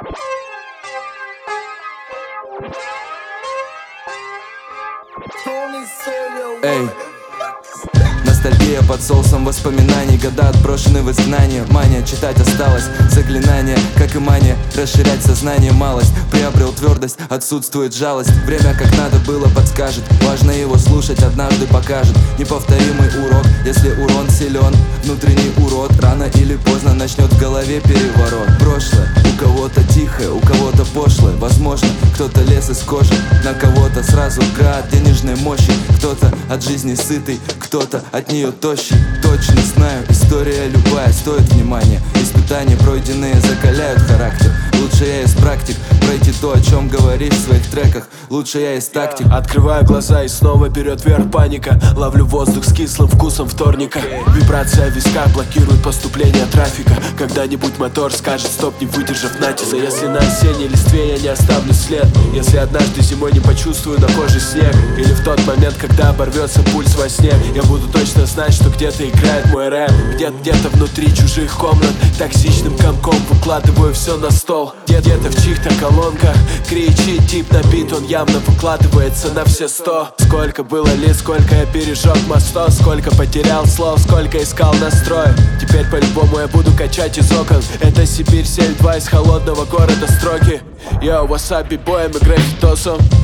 Эй, ностальгия под соусом воспоминаний. Года отброшены в изгнание. Мания читать осталось, заклинание, как и мания расширять сознание. Малость приобрел твердость, отсутствует жалость. Время как надо было подскажет. Важно его слушать, однажды покажет. Неповторимый урок, если урон силен. Внутренний урод рано или поздно начнет в голове переворот. Прошлое у кого-то тихое, у кого-то пошлое. Возможно, кто-то лез из кожи, на кого-то сразу град денежной мощи. Кто-то от жизни сытый, кто-то от нее тощий. Точно знаю, история любая стоит внимания. Испытания пройденные закаляют характер. Лучше я из практик пройти то, о чем говоришь в своих треках. Лучше я из тактик. Открываю глаза и снова берет вверх паника. Ловлю воздух с кислым вкусом вторника. Вибрация в висках блокирует поступление трафика. Когда-нибудь мотор скажет стоп, не выдержав натиска. Если на осенней листве я не оставлю след, если однажды зимой не почувствую на коже снег, или в тот момент, когда оборвется пульс во сне, я буду точно знать, что где-то играет мой рэп. Где-то внутри чужих комнат токсичным комком выкладываю все на стол. Где-то в чьих-то колонках кричит тип на бит, он явно выкладывается на все 100. Сколько было лиц, сколько я пережег мостов, сколько потерял слов, сколько искал настрой. Теперь по-любому я буду качать из окон. Это Сибирь 7-2 из холодного города строки. Йоу, васаби боем и граффитосом.